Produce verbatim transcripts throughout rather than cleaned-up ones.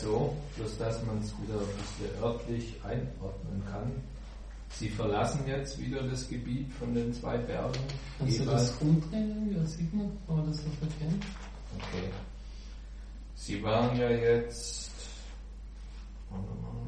so, bloß dass man es wieder ein bisschen örtlich einordnen kann. Sie verlassen jetzt wieder das Gebiet von den zwei Bergen. Kannst du das umdrehen? Ja, sieht man, kann man das noch erkennen? Okay. Sie waren ja jetzt... Warte mal.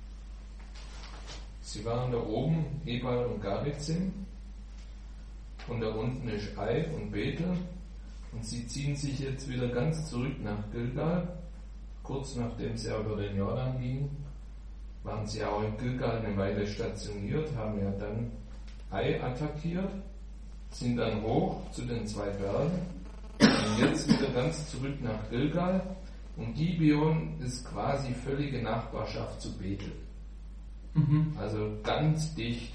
Sie waren da oben, Ebal und Garizim. Und da unten ist Ai und Bethel. Und sie ziehen sich jetzt wieder ganz zurück nach Gilgal. Kurz nachdem sie über den Jordan gingen, waren sie auch in Gilgal eine Weile stationiert, haben ja dann Ai attackiert, sind dann hoch zu den zwei Bergen und jetzt wieder ganz zurück nach Gilgal. Und Gibeon ist quasi völlige Nachbarschaft zu Bethel. Mhm. Also ganz dicht.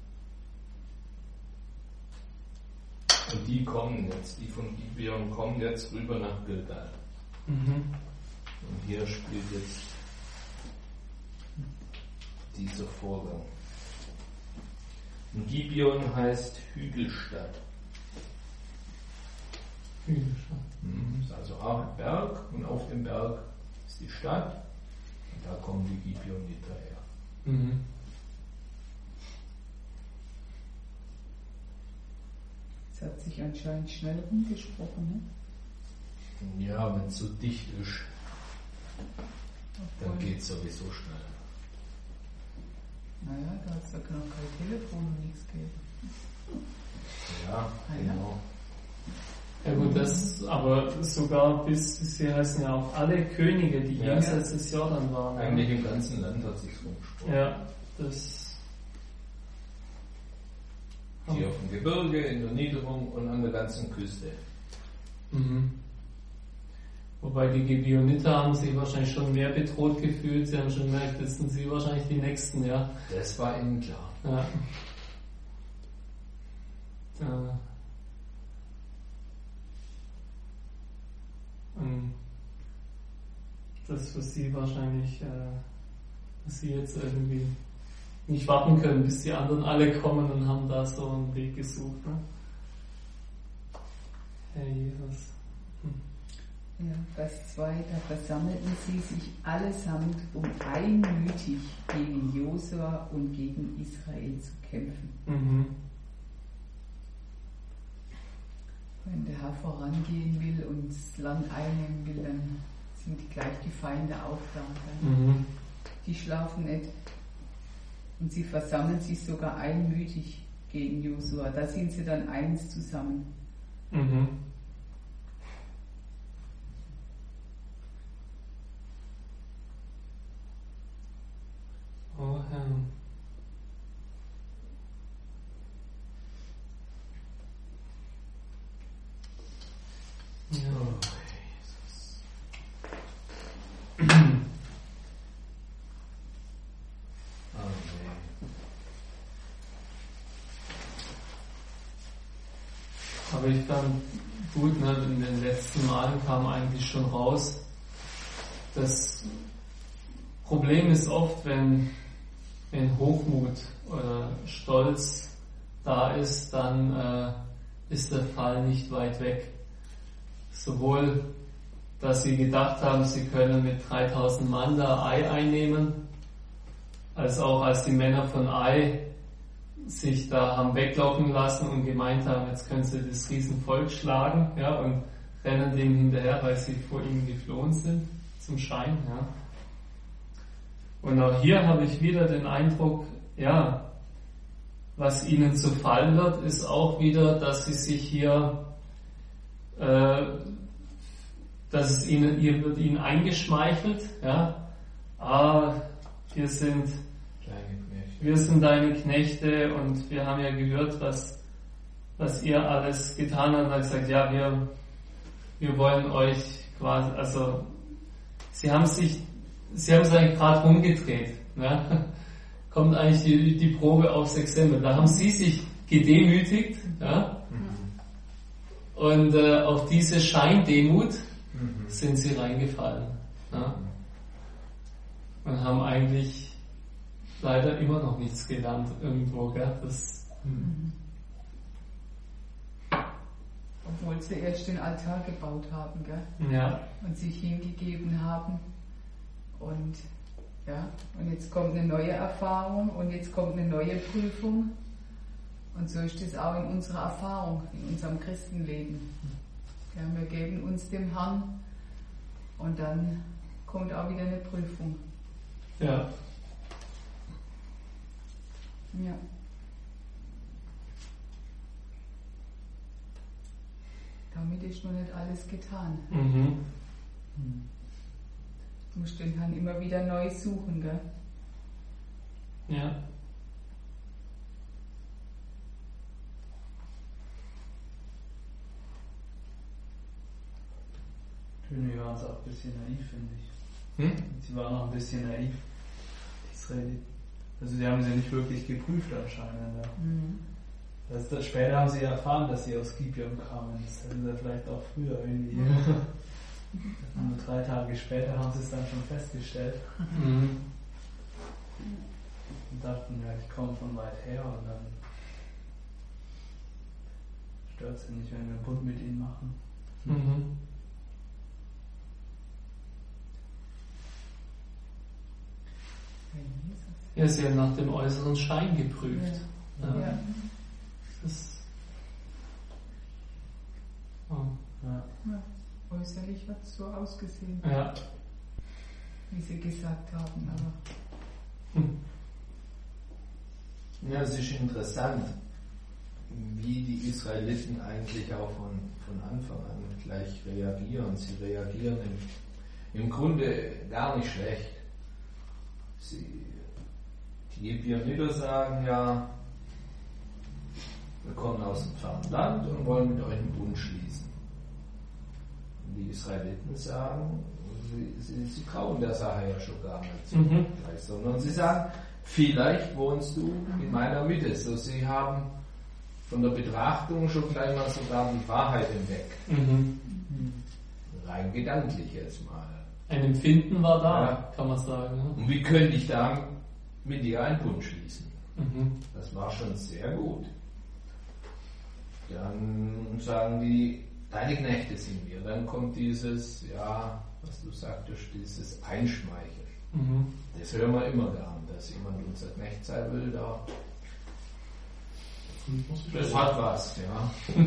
Und die kommen jetzt, die von Gibeon kommen jetzt rüber nach Gilgal. Mhm. Und hier spielt jetzt dieser Vorgang. Und Gibeon heißt Hügelstadt. Hügelstadt. Mhm. Ist also auch ein Berg und auf dem Berg ist die Stadt. Und da kommen die Gibeoniter her. Mhm. Es hat sich anscheinend schnell rumgesprochen, ne? Ja, wenn es so dicht ist, dann geht es sowieso schnell. Naja, da hat es ja noch kein Telefon und nichts gegeben. Ja, genau. Ja gut, das, aber sogar bis, sie heißen ja auch alle Könige, die Ja. jenseits des Jordan waren. Eigentlich im ganzen Land hat sich rumgesprochen. Ja, das... Hier auf dem Gebirge, in der Niederung und an der ganzen Küste. Mhm. Wobei die Gibeoniter haben sich wahrscheinlich schon mehr bedroht gefühlt. Sie haben schon gemerkt, das sind sie wahrscheinlich die Nächsten, ja. Das war ihnen klar. Ja. Da. Und das für sie wahrscheinlich, äh, dass sie jetzt irgendwie nicht warten können, bis die anderen alle kommen und haben da so einen Weg gesucht. Ne? Herr Jesus. Hm. Ja, Vers zwei, da versammelten sie sich allesamt, um einmütig gegen Josua und gegen Israel zu kämpfen. Mhm. Wenn der Herr vorangehen will und das Land einnehmen will, dann sind gleich die Feinde auch da. Mhm. Die schlafen nicht. Und sie versammeln sich sogar einmütig gegen Josua. Da sind sie dann eins zusammen. Mhm. Oh Herr. Ja. Oh, Jesus. Aber ich fand gut, ne, in den letzten Malen kam eigentlich schon raus, das Problem ist oft, wenn, wenn Hochmut oder Stolz da ist, dann äh, ist der Fall nicht weit weg. Sowohl, dass sie gedacht haben, sie können mit dreitausend Mann da Ai einnehmen, als auch als die Männer von Ai sich da haben weglaufen lassen und gemeint haben, jetzt können sie das Riesenvolk schlagen, ja, und rennen dem hinterher, weil sie vor ihnen geflohen sind, zum Schein, ja. Und auch hier habe ich wieder den Eindruck, ja, was ihnen zu fallen wird, ist auch wieder, dass sie sich hier, äh, dass es ihnen, ihr wird ihnen eingeschmeichelt, ja, ah, wir sind Wir sind deine Knechte und wir haben ja gehört, was, was ihr alles getan habt. Und hat gesagt, ja, wir, wir wollen euch quasi, also, sie haben sich, sie haben es eigentlich gerade umgedreht, ne? Kommt eigentlich die, die Probe aufs Exempel. Da haben sie sich gedemütigt, ja? Mhm. Und äh, auf diese Scheindemut mhm. sind sie reingefallen, ja? Und haben eigentlich leider immer noch nichts gelernt irgendwo, gell? Das, mhm. Obwohl sie erst den Altar gebaut haben, gell? Ja. Und sich hingegeben haben. Und Und, ja, und jetzt kommt eine neue Erfahrung und jetzt kommt eine neue Prüfung. Und so ist es auch in unserer Erfahrung, in unserem Christenleben. Ja, wir geben uns dem Herrn und dann kommt auch wieder eine Prüfung. Ja. Ja. Damit ist noch nicht alles getan. Mhm. Du musst den Herrn immer wieder neu suchen, gell? Ja. Die waren auch ein bisschen naiv, finde ich. Hm? Sie waren auch ein bisschen naiv, die Israeliten. Also sie haben sie nicht wirklich geprüft anscheinend. Ja. Mhm. Das, das, später haben sie erfahren, dass sie aus Gibeon kamen. Das hätten sie vielleicht auch früher irgendwie. Nur drei Tage später haben sie es dann schon festgestellt. Mhm. Und dachten, ja, ich komme von weit her und dann stört es sie nicht, wenn wir einen Bund mit ihnen machen. Mhm. Ja, sie haben nach dem äußeren Schein geprüft. Ja. Ja. Ja. Das, oh. Ja. Ja. Äußerlich hat es so ausgesehen, Ja. wie sie gesagt haben, aber Hm. Ja, es ist interessant, wie die Israeliten eigentlich auch von, von Anfang an gleich reagieren. Sie reagieren im, im Grunde gar nicht schlecht. Sie, die Ebionitter sagen ja, wir kommen aus dem fernen Land und wollen mit euch einen Bund schließen. Und die Israeliten sagen, sie, sie, sie trauen der Sache ja schon gar nicht so Mhm. gleich, sondern sie sagen, vielleicht wohnst du in meiner Mitte. So, sie haben von der Betrachtung schon gleich mal sogar die Wahrheit entdeckt. Mhm. Rein gedanklich jetzt mal. Ein Empfinden war da, Ja. kann man sagen. Ne? Und wie könnte ich da mit dir einen Bund schließen? Mhm. Das war schon sehr gut. Dann sagen die, deine Knechte sind wir. Dann kommt dieses, ja, was du sagtest, dieses Einschmeicheln. Mhm. Das hören wir immer gern, dass jemand unser Knecht sein will. Da. Das hat was, ja.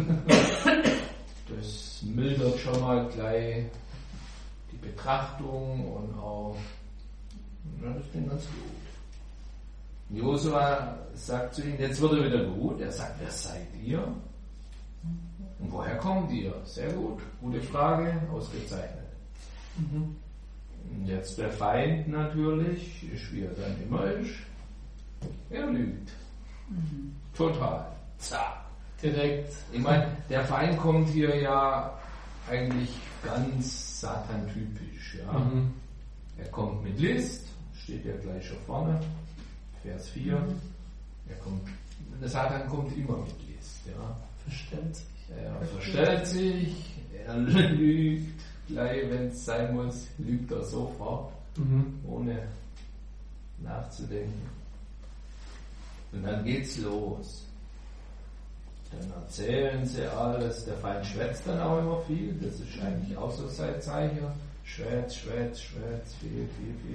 Das mildert schon mal gleich die Betrachtung und auch, ja, das klingt ganz gut. Josua sagt zu ihnen, jetzt wird er wieder gut. Er sagt, wer seid ihr? Und woher kommt ihr? Sehr gut, gute Frage, ausgezeichnet. Mhm. Und jetzt der Feind natürlich, ist wie er dann immer ist. Er lügt. mhm. Total. Zack. Direkt. Ich meine, der Feind kommt hier ja eigentlich ganz Satan-typisch. Ja? Mhm. Er kommt mit List, steht ja gleich schon vorne, Vers vier. Er kommt, der Satan kommt immer mit List. Ja? Verstellt sich. Er verstellt sich, er lügt, gleich wenn es sein muss, lügt er sofort, Mhm. ohne nachzudenken. Und dann geht's los. Dann erzählen sie alles, der Feind schwätzt dann auch immer viel, das ist eigentlich auch so sein Zeichen. Schwätz, schwätz, schwätz, viel, viel, viel.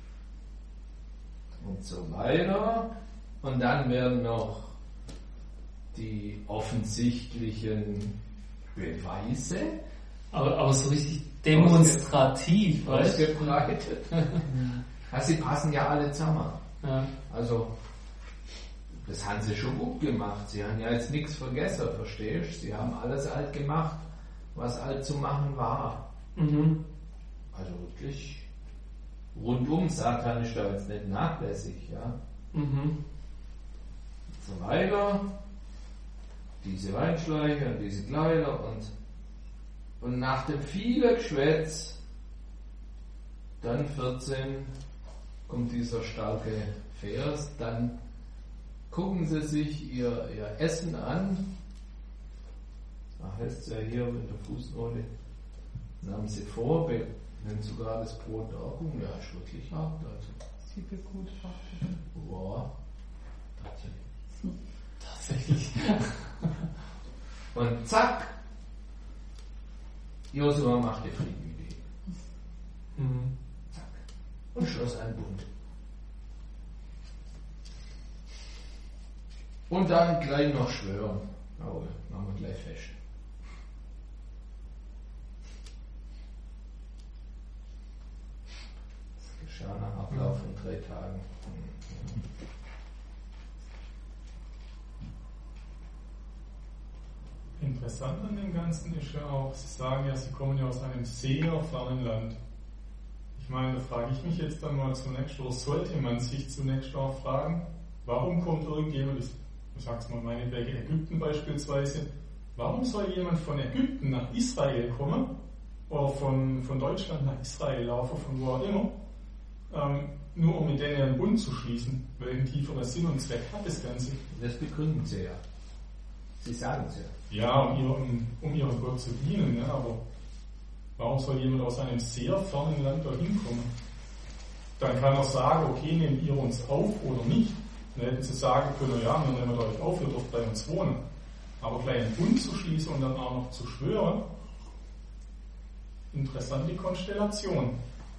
Und so weiter. Und dann werden noch die offensichtlichen Beweise Aber, aber so richtig demonstrativ, weißt du? ausgebreitet. Also sie passen ja alle zusammen. Ja. Also, das haben sie schon gut gemacht. Sie haben ja jetzt nichts vergessen, verstehst du? Sie haben alles alt gemacht, was alt zu machen war. Mhm. Also wirklich rundum, Satan ist da jetzt nicht nachlässig, ja. Mhm. So weiter. Diese Weinschläuche und diese Kleider und, und nach dem vielen Geschwätz, dann vierzehn, kommt dieser starke Vers, dann gucken sie sich ihr, ihr Essen an. Da heißt es ja hier mit der Fußnote, nahmen sie vor, wenn sogar das Brot da gucken, ja, ist wirklich hart. Also, Sie begutachtet. wow, tatsächlich. Tatsächlich. Und zack, Josua machte Frieden mit ihnen. Mhm. Zack. und schloss einen Bund. Und dann gleich noch schwören. Aber machen wir gleich fest. Das geschah nach Ablauf von drei Tagen. Interessant an dem Ganzen ist ja auch, Sie sagen ja, Sie kommen ja aus einem sehr fernen Land. Ich meine, da frage ich mich jetzt dann mal zunächst, oder sollte man sich zunächst auch fragen, warum kommt irgendjemand, ich sag's mal meinetwegen Ägypten beispielsweise, warum soll jemand von Ägypten nach Israel kommen, oder von, von Deutschland nach Israel laufen, von wo auch immer, ähm, nur um mit denen einen Bund zu schließen? Welchen tieferen Sinn und Zweck hat das Ganze? Das begründen Sie ja. Sie sagen es ja. Ja, um ihren, um ihren Gott zu dienen, ja, aber warum soll jemand aus einem sehr fernen Land dorthin kommen? Dann kann er sagen, okay, nehmt ihr uns auf oder nicht. Dann hätten sie sagen können, ja, wir nehmen euch auf, ihr dürft bei uns wohnen. Aber gleich einen Bund zu schließen und dann auch noch zu schwören, interessante Konstellation.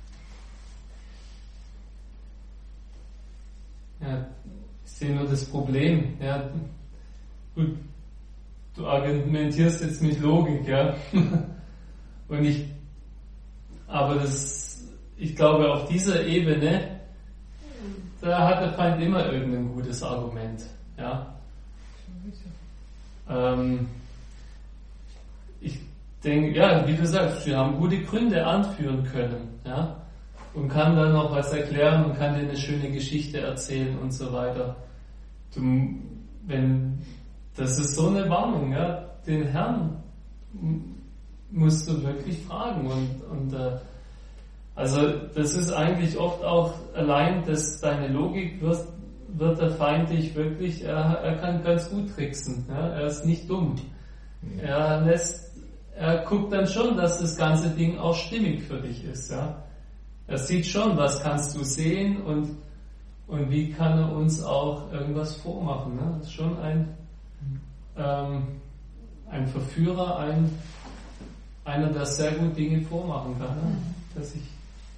Ja, ich sehe nur das Problem. Ja, gut, du argumentierst jetzt mit Logik, ja. Und ich, aber das, ich glaube, auf dieser Ebene, da hat der Feind immer irgendein gutes Argument, ja. Ähm, ich denke, ja, wie du sagst, wir haben gute Gründe anführen können, ja. Und kann dann noch was erklären und kann dir eine schöne Geschichte erzählen und so weiter. Du, wenn, das ist so eine Warnung, ja. Den Herrn musst du wirklich fragen und, und äh, also das ist eigentlich oft auch allein, dass deine Logik wird, wird der Feind dich wirklich, er, er kann ganz gut tricksen, ja? Er ist nicht dumm. Ja. Er lässt, er guckt dann schon, dass das ganze Ding auch stimmig für dich ist, ja. Er sieht schon, was kannst du sehen und, und wie kann er uns auch irgendwas vormachen, ne? Das ist schon ein, ähm, ein Verführer, ein, einer, der sehr gut Dinge vormachen kann, ne? Dass ich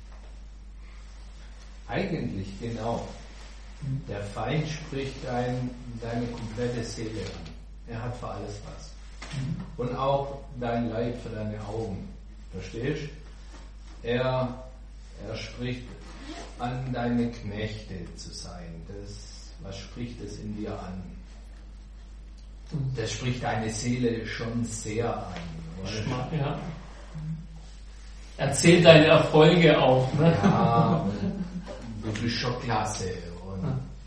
Eigentlich genau. Der Feind spricht dein, deine komplette Seele an. Er hat für alles was. Und auch dein Leib für deine Augen. Verstehst? Er, er spricht an, deine Knechte zu sein. Das, was spricht es in dir an? Das spricht deine Seele schon sehr an. Oder? Ja. Erzähl deine Erfolge auch, ne? Ja, du bist schon klasse. Und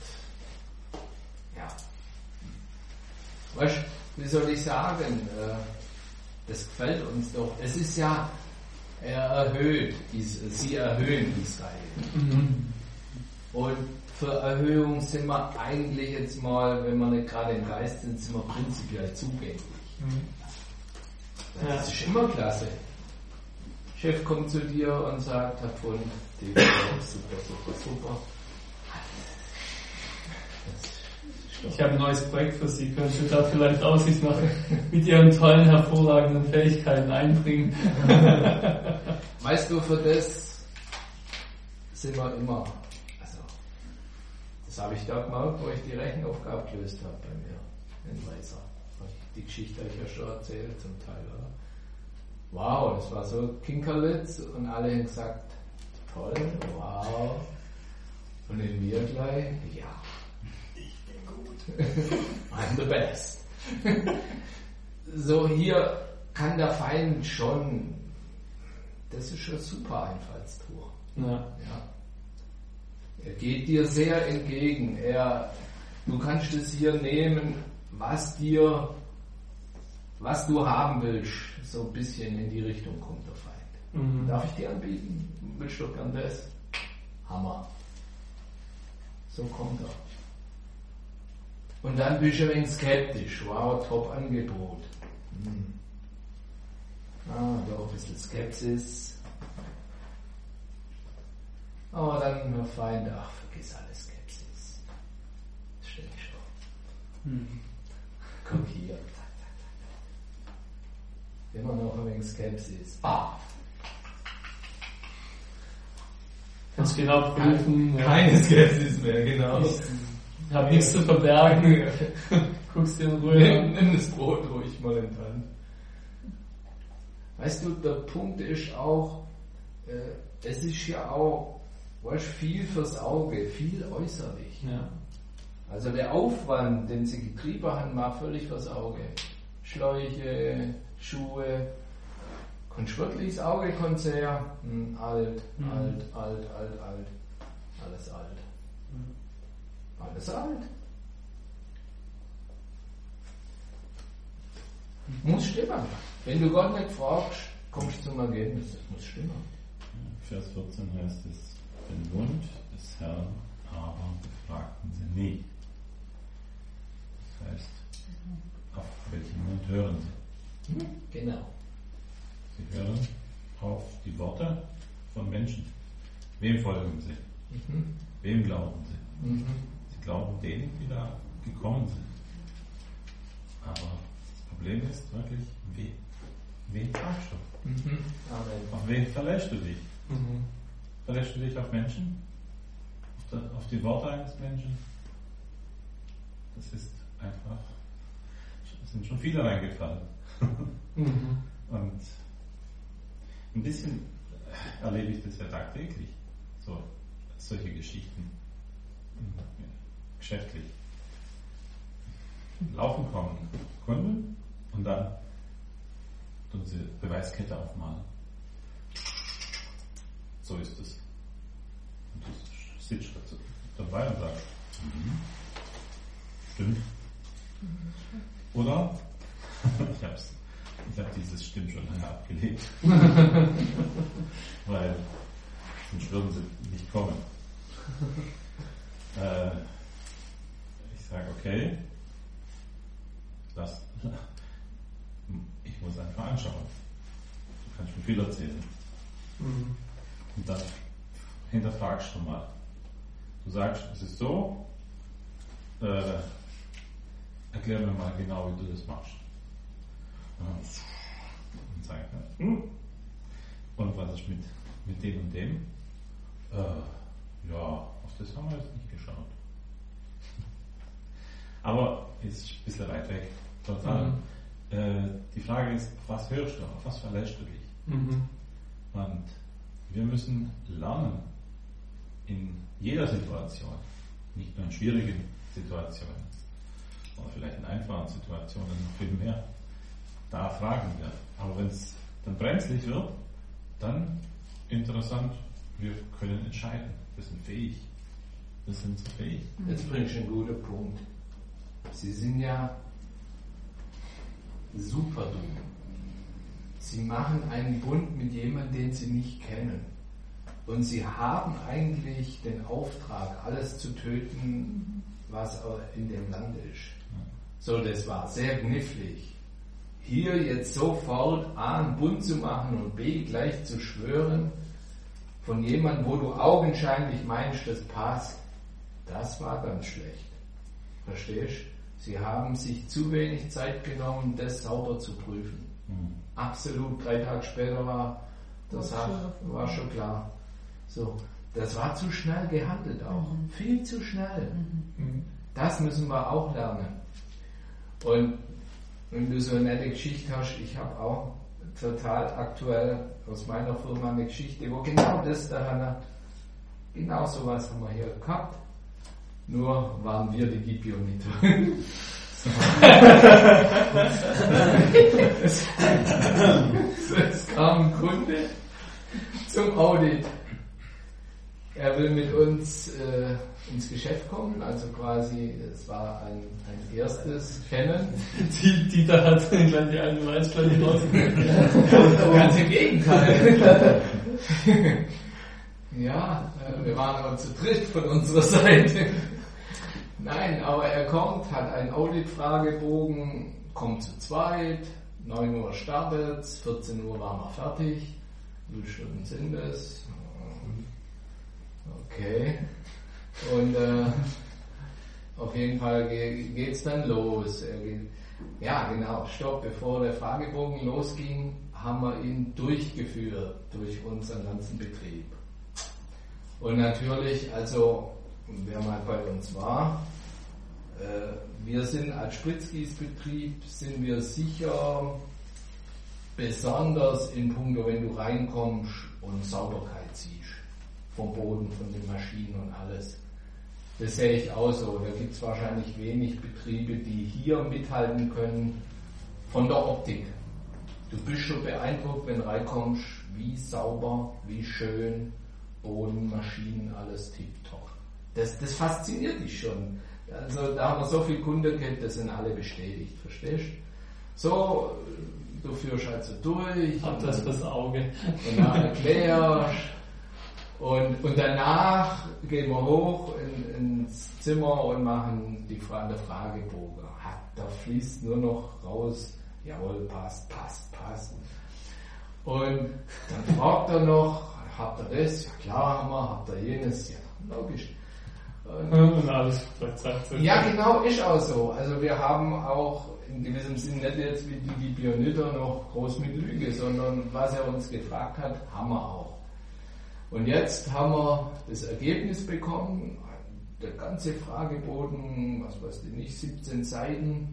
ja. Weißt du, wie soll ich sagen? Das gefällt uns doch. Es ist ja, er erhöht, sie erhöhen Israel. Mhm. Und für Erhöhung sind wir eigentlich jetzt mal, wenn wir nicht gerade im Geist sind, sind wir prinzipiell zugänglich. Mhm. Das ist immer klasse. Chef kommt zu dir und sagt, Herr Pfund, die ist super, super, super. Ich habe ein neues Projekt für Sie. Können Sie da vielleicht Aussicht noch mit Ihren tollen, hervorragenden Fähigkeiten einbringen? Weißt du, für das sind wir immer, also, das habe ich da gemerkt, wo ich die Rechenaufgabe gelöst habe bei mir in Weißer. Die Geschichte habe ich ja schon erzählt zum Teil, oder? Wow, das war so Kinkerlitz und alle haben gesagt, toll, wow. Und in mir gleich, ja, ich bin gut. I'm the best. So, hier kann der Feind schon, das ist schon super Einfallstor. Ja. Ja. Er geht dir sehr entgegen. Er, du kannst es hier nehmen, was dir, was du haben willst. So ein bisschen in die Richtung kommt der Feind. Mhm. Darf ich dir anbieten? Willst du gern das? Hammer. So kommt er. Und dann bist du ein wenig skeptisch. Wow, top Angebot. Hm. Ah, doch ein bisschen Skepsis. Aber dann der Feind, ach, vergiss alle Skepsis. Stell dich schon. Hm. Komm hier. Immer noch ein wenig Skepsis. Ah. Ja, muss genau prüfen. Kein, keine Skepsis mehr, genau. Ich habe nichts zu verbergen. Guckst dir in Ruhe Nimm, an. nimm das Brot ruhig mal in die Hand. Weißt du, der Punkt ist auch, äh, es ist ja auch, weißt, viel fürs Auge, viel äußerlich. Ja. Also der Aufwand, den sie getrieben haben, war völlig fürs Auge. Schläuche, Schuhe. Kannst du wirklich das Auge sehen? Hm, alt, Mhm. alt, alt, alt, alt. Alles alt. Alles alt. Muss stimmen. Wenn du Gott nicht fragst, kommst du zum Ergebnis. Das muss stimmen. Vers vierzehn heißt es, den Mund des Herrn aber befragten sie nie. Das heißt, auf welchen Mund hören sie? Genau. Sie hören auf die Worte von Menschen. Wem folgen sie? Mhm. Wem glauben sie? Mhm. Sie glauben denen, die da gekommen sind. Aber das Problem ist wirklich, wen, wen fragst du? Mhm. Amen. Auf wen verlässt du dich? Mhm. Verlässt du dich auf Menschen? Auf, der, auf die Worte eines Menschen? Das ist einfach, es sind schon viele reingefallen. Mhm. Und ein bisschen erlebe ich das ja tagtäglich, so, solche Geschichten, geschäftlich. Laufen kommen Kunden und dann tun sie Beweiskette aufmalen. So ist es. Und du sitzt dabei und sagst, mhm. Stimmt. Oder? ich hab's Ich habe dieses Stimmt schon lange abgelegt. Weil sonst würden sie nicht kommen. Äh, ich sage, okay, das, ich muss einfach anschauen. Du kannst mir viel erzählen. Mhm. Und dann hinterfragst du mal. Du sagst, es ist so, äh, erklär mir mal genau, wie du das machst. Und sagt er, und was ist mit, mit dem und dem? Äh, ja, auf das haben wir jetzt nicht geschaut. Aber ist ein bisschen weit weg. Total. Mhm. Äh, die Frage ist, auf was hörst du, auf was verlässt du dich? Mhm. Und wir müssen lernen, in jeder Situation, nicht nur in schwierigen Situationen, oder vielleicht in einfachen Situationen noch viel mehr, da fragen wir. Aber wenn es dann brenzlig wird, dann interessant, wir können entscheiden. Wir sind fähig. Wir sind so fähig. Jetzt bringst du einen guten Punkt. Sie sind ja super dumm. Sie machen einen Bund mit jemandem, den sie nicht kennen. Und sie haben eigentlich den Auftrag, alles zu töten, was in dem Land ist. So, das war sehr knifflig. Hier jetzt sofort A, einen Bund zu machen und B, gleich zu schwören von jemandem, wo du augenscheinlich meinst, das passt, das war ganz schlecht. Verstehst? Sie haben sich zu wenig Zeit genommen, das sauber zu prüfen. Mhm. Absolut, drei Tage später war das war, hat, war schon klar. So, das war zu schnell gehandelt auch. Mhm. Viel zu schnell. Mhm. Das müssen wir auch lernen. Und wenn du so eine nette Geschichte hast, ich habe auch total aktuell aus meiner Firma eine Geschichte, wo genau das daran, genau sowas haben wir hier gehabt. Nur waren wir die Gipioniter. es, es kam ein Kunde zum Audit. Er will mit uns äh, ins Geschäft kommen, also quasi, es war ein, ein erstes Kennen. Die, Dieter hat gleich die alten Weißfläche rausgekriegt. Ganz im Gegenteil. Ja, äh, wir waren aber zu dritt von unserer Seite. Nein, aber er kommt, hat einen Audit-Fragebogen, kommt zu zweit, neun Uhr startet, vierzehn Uhr waren wir fertig, null Stunden sind es. Okay. Und äh, auf jeden Fall ge- geht's dann los. Ja, genau, stopp, bevor der Fragebogen losging, haben wir ihn durchgeführt durch unseren ganzen Betrieb. Und natürlich, also wer mal bei uns war, äh, wir sind als Spritzgießbetrieb, sind wir sicher besonders in puncto, wenn du reinkommst und Sauberkeit siehst, vom Boden, von den Maschinen und alles. Das sehe ich auch so. Da gibt es wahrscheinlich wenig Betriebe, die hier mithalten können von der Optik. Du bist schon beeindruckt, wenn du reinkommst, wie sauber, wie schön, Boden, Maschinen, alles tipptopp. Das, das fasziniert dich schon. Also da haben wir so viele Kunden gehabt, das sind alle bestätigt, verstehst du? So, du führst also durch. Hab das fürs Auge. Und dann erklärst. Und, und danach gehen wir hoch in, ins Zimmer und machen die Frage, der Fragebogen. Ha, da fließt nur noch raus, jawohl, passt, passt, passt. Und dann fragt er noch, habt ihr das? Ja klar haben wir, habt ihr jenes? Ja, logisch. Und, und alles verzeiht. Ja genau, ist auch so. Also wir haben auch in gewissem Sinn nicht jetzt wie die Bionitter noch groß mit Lüge, sondern was er uns gefragt hat, haben wir auch. Und jetzt haben wir das Ergebnis bekommen, der ganze Fragebogen, was weiß ich nicht, siebzehn Seiten.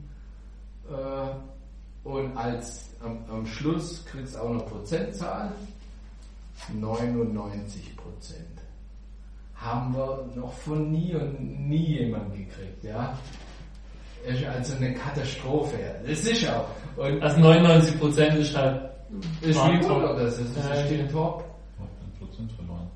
Und als am, am Schluss kriegst du auch noch Prozentzahl, neunundneunzig Prozent. Haben wir noch von nie und nie jemand gekriegt, ja. Das ist also eine Katastrophe. Das ist auch. Und also neunundneunzig Prozent ist halt ist wie gut, oder? Das ist, das ja, ist ja, top. Prozent verloren.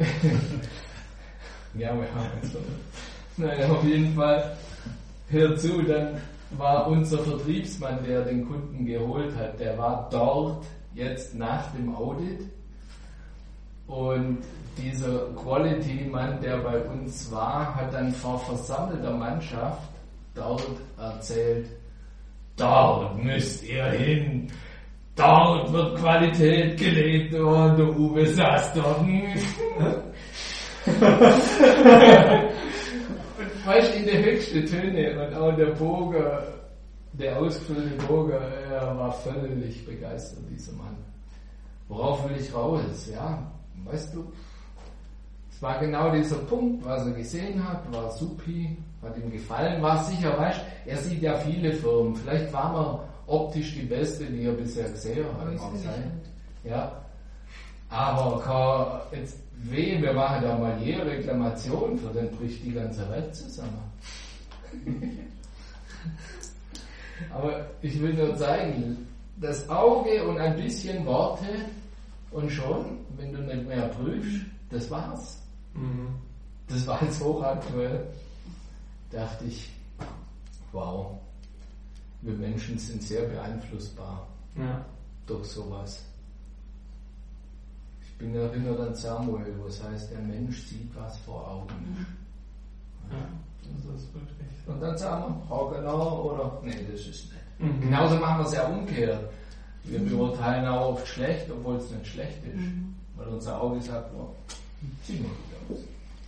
Ja, wir haben es so. Nein, auf jeden Fall. Hör zu, dann war unser Vertriebsmann, der den Kunden geholt hat, der war dort jetzt nach dem Audit. Und dieser Quality-Mann, der bei uns war, hat dann vor versammelter Mannschaft dort erzählt, dort müsst ihr hin. Dort wird Qualität gelebt und der Uwe saß dort. Und weißt in die höchsten Töne und auch der Bogen, der ausgefüllte Bogen, er war völlig begeistert, dieser Mann. Worauf will ich raus? Ja, weißt du, es war genau dieser Punkt, was er gesehen hat, war supi, hat ihm gefallen, war sicher, weißt du, er sieht ja viele Firmen, vielleicht waren wir optisch die beste, die er bisher gesehen hat. Mag sein. Ja. Aber kann jetzt weh, wir machen da mal jede Reklamation, für den bricht die ganze Welt zusammen. Aber ich will nur zeigen, das Auge und ein bisschen Worte und schon, wenn du nicht mehr prüfst, das war's. Mhm. Das war jetzt hochaktuell. Dachte ich, wow. Wir Menschen sind sehr beeinflussbar ja. durch sowas. Ich bin erinnert an Samuel, wo es heißt, der Mensch sieht, was vor Augen ist. Ja, das ist wirklich. Und dann sagen wir, Frau genau oder, nee, das ist nicht. Mhm. Genauso machen wir es ja umgekehrt. Wir beurteilen auch oft schlecht, obwohl es nicht schlecht ist. Mhm. Weil unser Auge sagt, oh, sieht mal gut aus.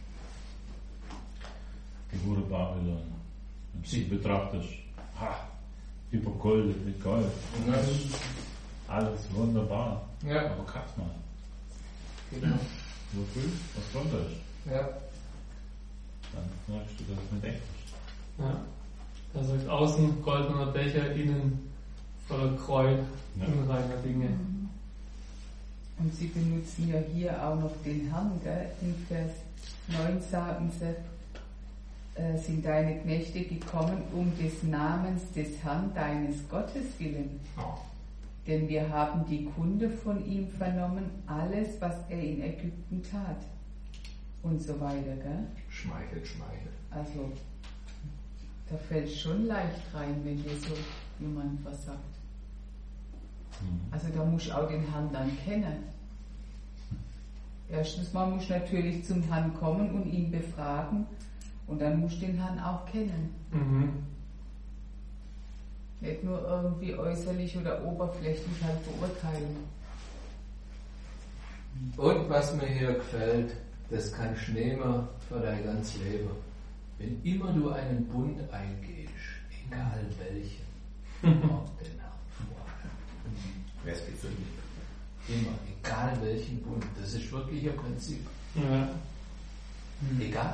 Geburt Babylon. Wenn du sie betrachtest, ha, übergoldet mit Gold. Ja. Alles wunderbar. Ja. Aber krass mal. Genau. Wofür? Was drunter ist. Ja. Dann merkst du, dass es nicht echt ist. Ja. Da sagt außen goldener Becher, innen voller Gräuel, ja. unreiner Dinge. Und sie benutzen ja hier auch noch den Herrn, gell? In Vers neun sagen sie, äh, sind deine Knechte gekommen um des Namens des Herrn deines Gottes willen. Oh. Denn wir haben die Kunde von ihm vernommen, alles, was er in Ägypten tat. Und so weiter, gell? Schmeichelt, schmeichelt. Also, da fällt es schon leicht rein, wenn dir so jemand was sagt. Mhm. Also da musst du auch den Herrn dann kennen. Erstens mal musst du natürlich zum Herrn kommen und ihn befragen und dann musst du den Herrn auch kennen. Mhm. Nicht nur irgendwie äußerlich oder oberflächlich halt beurteilen. Und was mir hier gefällt, das kannst du nehmen für dein ganzes Leben. Wenn immer du einen Bund eingehst, egal welchen, auf den Herrn vor. Wer es gibt für mich? Immer, egal welchen Bund. Das ist wirklich ein Prinzip. Ja. Mhm. Egal.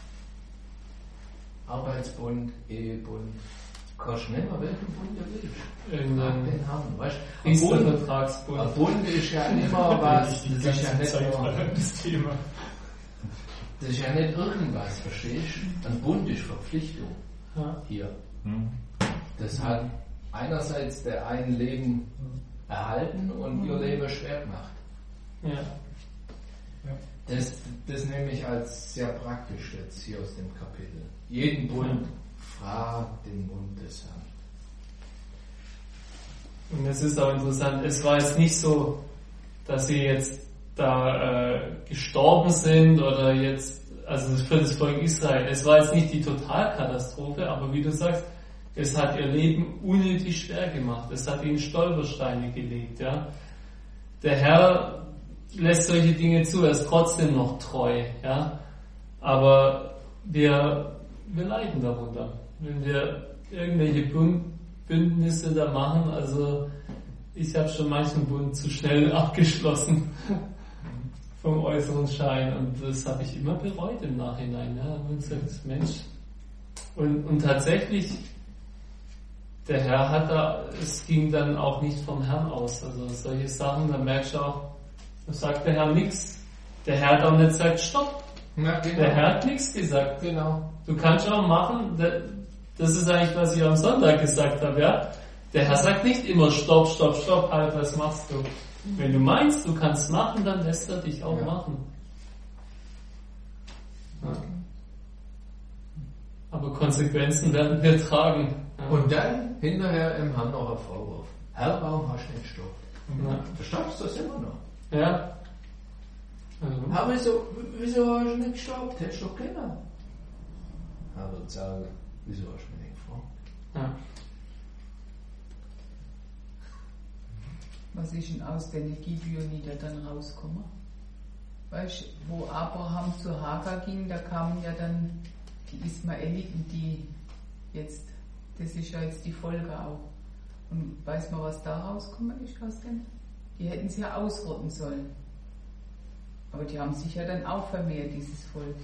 Arbeitsbund, Ehebund. Kannst nicht mehr welchen Bund du willst. Irgendein den haben. Weißt du, Priestervertragsbund. ein Bund ist ja immer was, Die das ist ja ganze nicht Zeit nur, das Thema. das ist ja nicht irgendwas, verstehst du? Ein Bund ist Verpflichtung. Ja. Hier. Hm. Das hat einerseits der einen Leben erhalten und ihr Leben schwer gemacht. Ja. Das, das nehme ich als sehr praktisch jetzt hier aus dem Kapitel. Jeden Bund fragt den Bund des Herrn. Und es ist auch interessant, es war jetzt nicht so, dass sie jetzt da äh, gestorben sind oder jetzt, also für das Volk Israel, es war jetzt nicht die Totalkatastrophe, aber wie du sagst, es hat ihr Leben unnötig schwer gemacht, es hat ihnen Stolpersteine gelegt, ja. Der Herr lässt solche Dinge zu, er ist trotzdem noch treu, ja. Aber wir, wir leiden darunter. Wenn wir irgendwelche Bündnisse da machen, also ich habe schon manchen Bund zu schnell abgeschlossen vom äußeren Schein und das habe ich immer bereut im Nachhinein. Ja. Und gesagt, Mensch, und, und tatsächlich, der Herr hat da, es ging dann auch nicht vom Herrn aus. Also solche Sachen, da merkst du auch, da sagt der Herr nichts. Der Herr hat auch nicht gesagt, stopp. Ja, genau. Der Herr hat nichts gesagt. Genau. Du kannst auch machen, das ist eigentlich, was ich am Sonntag gesagt habe, ja. Der Herr sagt nicht immer, stopp, stopp, stopp, halt, was machst du? Wenn du meinst, du kannst machen, dann lässt er dich auch ja. machen. Ja. Aber Konsequenzen werden wir tragen. Ja. Und dann hinterher im Herrn noch ein Vorwurf. Herr, warum hast du nicht gestoppt? Ja. Verstehst du das immer noch? Ja. Also. Aber wieso, wieso hast du nicht gestoppt? Hättest du doch können. Er wird sagen, wieso hast du mich nicht gefragt? Ja. Was ist denn aus den Gibeoniter dann rausgekommen? Weißt du, wo Abraham zu Hagar ging, da kamen ja dann die Ismaeliten, die jetzt, das ist ja jetzt die Folge auch. Und weiß man, was da rausgekommen ist aus dem? Die hätten sie ja ausrotten sollen. Aber die haben sich ja dann auch vermehrt, dieses Volk.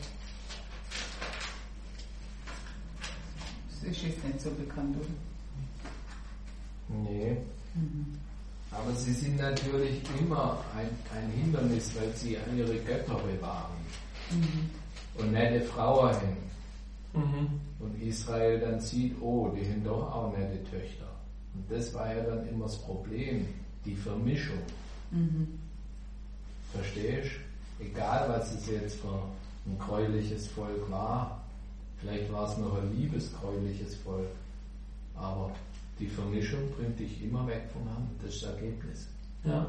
Das ist jetzt nicht so bekannt, oder? Nee. Mhm. Aber sie sind natürlich immer ein, ein Hindernis, weil sie ihre Götter bewahren. Mhm. Und nette Frauen haben. Mhm. Und Israel dann sieht, oh, die haben doch auch nette Töchter. Und das war ja dann immer das Problem, die Vermischung. Mhm. Verstehst du? Egal, was es jetzt für ein gräuliches Volk war, vielleicht war es noch ein liebes gräuliches Volk, aber die Vermischung bringt dich immer weg vom Herrn. Das ist das Ergebnis. Ja.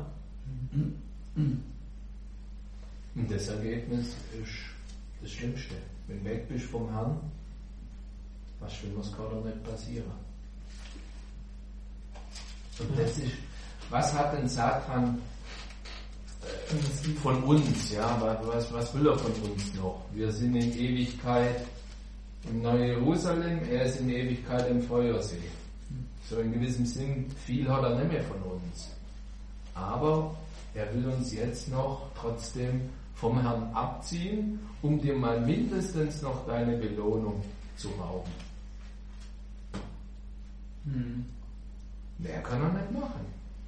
Und das Ergebnis ist das Schlimmste. Wenn du weg bist vom Herrn, was Schlimmes kann doch nicht passieren. Und das ist, was hat denn Satan äh, von uns? Ja, was, was will er von uns noch? Wir sind in Ewigkeit im Neuen Jerusalem, er ist in Ewigkeit im Feuersee. So in gewissem Sinn, viel hat er nicht mehr von uns. Aber er will uns jetzt noch trotzdem vom Herrn abziehen, um dir mal mindestens noch deine Belohnung zu rauben. Hm. Mehr kann er nicht machen.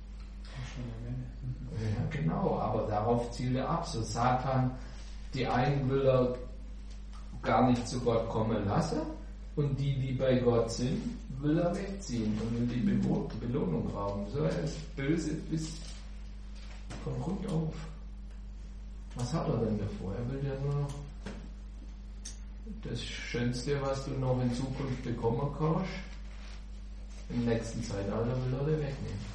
Ja, genau, aber darauf zielt er ab. So Satan, die einen will er gar nicht zu Gott kommen lassen und die, die bei Gott sind, will er wegziehen und will die Belo- Belohnung rauben. So, er ist böse bis von Grund auf. Was hat er denn davor? Er will ja nur noch das Schönste, was du noch in Zukunft bekommen kannst. Im nächsten Zeitalter will er dir wegnehmen.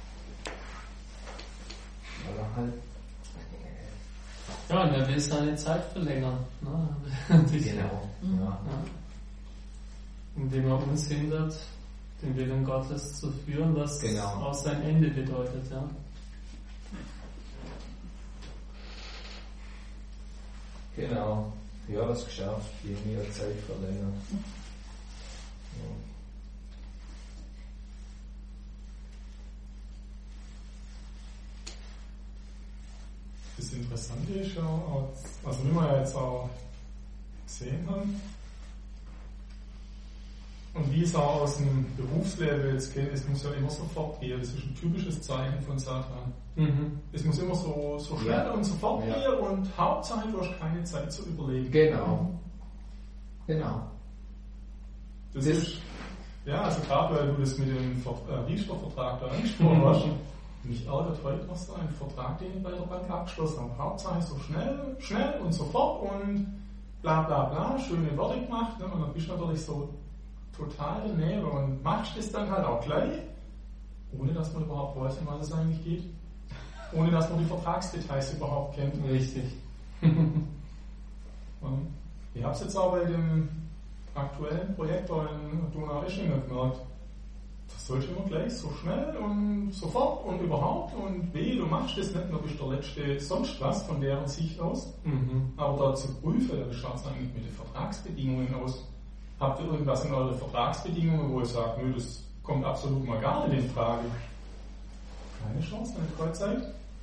Weil er halt. Ja, und er will seine Zeit verlängern. Ne? Genau. Ja. Ja. Indem er uns hindert, den Willen Gottes zu führen, was Genau. auch sein Ende bedeutet. Ja. Genau. Ja, das geschafft, je mehr Zeit verlängern. Ja. Das Interessante ist ja, auch, also wenn man jetzt auch gesehen haben. Und wie es auch aus dem Berufsleben jetzt geht, es muss ja immer sofort gehen. Das ist ein typisches Zeichen von Satan. Mhm. Es muss immer so, so schnell Ja. und sofort Ja. gehen und Hauptsache du hast keine Zeit zu überlegen. Genau. Genau. Das, Das- ist, ja, also gerade weil du das mit dem Ver- äh, Riester-Vertrag da angesprochen hast, mich ärgert heute noch so ein Vertrag, den ich bei der Bank abgeschlossen habe. Hauptsache so schnell, schnell und sofort und bla bla bla, schöne Worte gemacht, ne? Und dann bist du natürlich so total daneben und machst das dann halt auch gleich, ohne dass man überhaupt weiß, um was es eigentlich geht. Ohne dass man die Vertragsdetails überhaupt kennt. Richtig. Und ich habe es jetzt auch bei dem aktuellen Projekt da in Donau-Eschingen gemerkt. Das sollte immer gleich so schnell und sofort und überhaupt und weh, du machst das nicht, dann bist der Letzte sonst was von deren Sicht aus. Mhm. Aber da zu prüfen, wie schaut es eigentlich mit den Vertragsbedingungen aus? Habt ihr irgendwas in euren Vertragsbedingungen, wo ihr sagt, nö, das kommt absolut mal gar nicht in Frage? Keine Chance, eine Kreuzheit.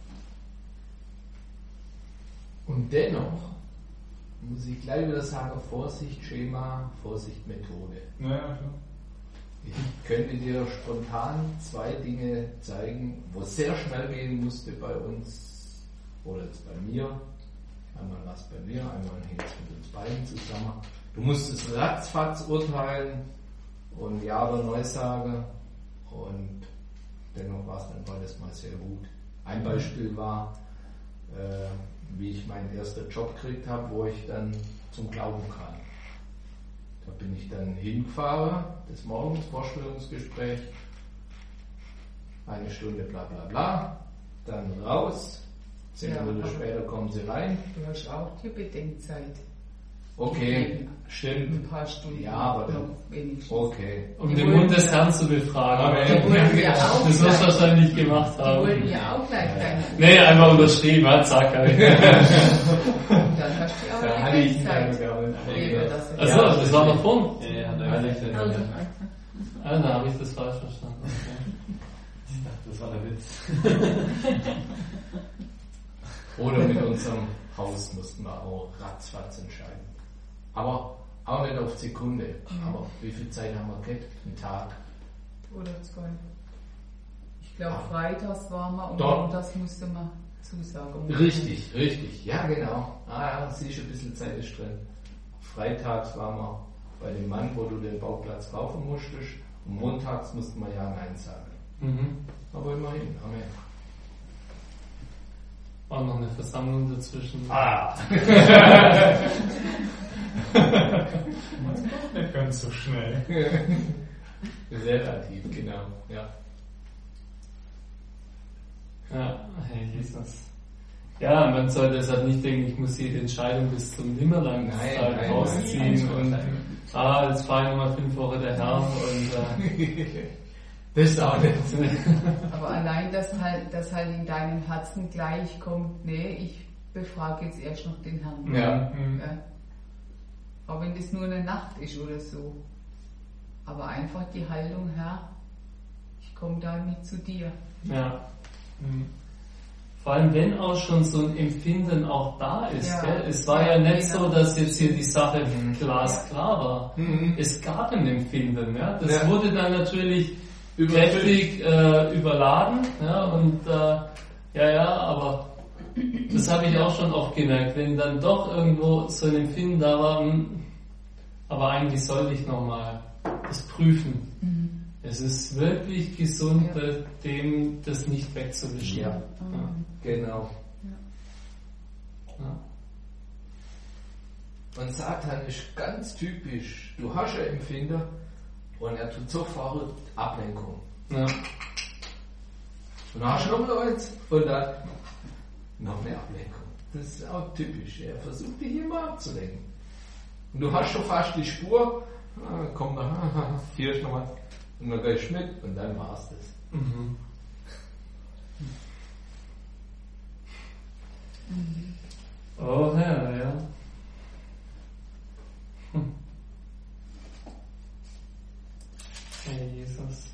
Und dennoch muss ich gleich wieder sagen, Vorsicht Schema, Vorsicht Methode. Naja, klar. Ich könnte dir spontan zwei Dinge zeigen, wo es sehr schnell gehen musste bei uns oder jetzt bei mir. Einmal was bei mir, einmal hängt es mit uns beiden zusammen. Du musstest ratzfatz urteilen und Ja oder Nein sagen und dennoch war es dann beides mal sehr gut. Ein Beispiel war, äh, wie ich meinen ersten Job gekriegt habe, wo ich dann zum Glauben kam. Da bin ich dann hingefahren, des Morgens Vorstellungsgespräch, eine Stunde bla bla bla, dann raus, zehn Ja, Minuten aber- später kommen sie rein. Du hast auch die Bedenkzeit. Okay, Ein stimmt. paar Stunden. Ja, aber noch dann- wenigstens. Okay. Um Die den wollen Mund des ja- Herrn zu befragen. Aber Aber die wollen ja auch das wirst du gleich- wahrscheinlich gemacht Die haben. wollten ja auch gleich deine. Nee, einfach unterschrieben, hat zack. hab ich. Dann hast du auch Da die hatte ich ihn Bedenkzeit. gar nicht. Lebe das in- Achso, das war noch vorn. Ja, ja, hat er Also, gesagt. Ja. Also, Ah, da habe ich das falsch verstanden. Okay. Ich dachte, das war der Witz. Oder mit unserem Haus mussten wir auch ratzfatz entscheiden. Aber auch nicht auf die Sekunde. Aber wie viel Zeit haben wir gehabt? Einen Tag. oder zwei. Ich glaube, Ah. freitags waren wir und Dort. montags musste man zusagen. Richtig, richtig. Ja, genau. Ah ja, siehst du, ein bisschen Zeit ist drin. Freitags waren wir bei dem Mann, wo du den Bauplatz kaufen musstest. Und montags mussten wir ja Nein sagen. Mhm. Aber immerhin, Amen. War noch eine Versammlung dazwischen. Ah! Das kommt nicht ganz so schnell. Relativ, genau. Ja. Ja, hey Jesus. Ja, man soll deshalb nicht denken, ich muss jede Entscheidung bis zum Nimmerlang Nein, halt nein, rausziehen nein, und nein. ah, jetzt fahre ich nochmal fünf Wochen der Herr und äh, Das ist auch nicht. Aber allein, dass halt, dass halt in deinem Herzen gleich kommt, nee, ich befrage jetzt erst noch den Herrn. Ja. Mhm. Ja. Auch wenn das nur eine Nacht ist oder so. Aber einfach die Haltung, Herr, ich komme da mit zu dir. ja. Mhm. Vor allem, wenn auch schon so ein Empfinden auch da ist. Ja. Gell? Es war ja, Ja, nicht genau. so, dass jetzt hier die Sache glasklar war. Mhm. Es gab ein Empfinden. Ja? Das Ja. wurde dann natürlich Überfüllt. kräftig äh, überladen. Ja? Und äh, ja, ja, aber das habe ich auch schon oft gemerkt, wenn dann doch irgendwo so ein Empfinden da war, hm, aber eigentlich sollte ich nochmal das prüfen. Es ist wirklich gesund, Ja. äh, dem das nicht wegzuwischen. Ja. Ja. Genau. Ja. Und Satan ist ganz typisch. Du hast einen Empfinder und er tut sofort Ablenkung. Ja. Und dann hast du noch eins und dann noch eine Ablenkung. Das ist auch typisch. Er versucht dich immer abzulenken. Und du hast schon fast die Spur. Ah, komm da, hier ist noch was. Und dann gehst du mit und dann war's das. Mhm. Oh Herr, ja. Hm. Herr Jesus.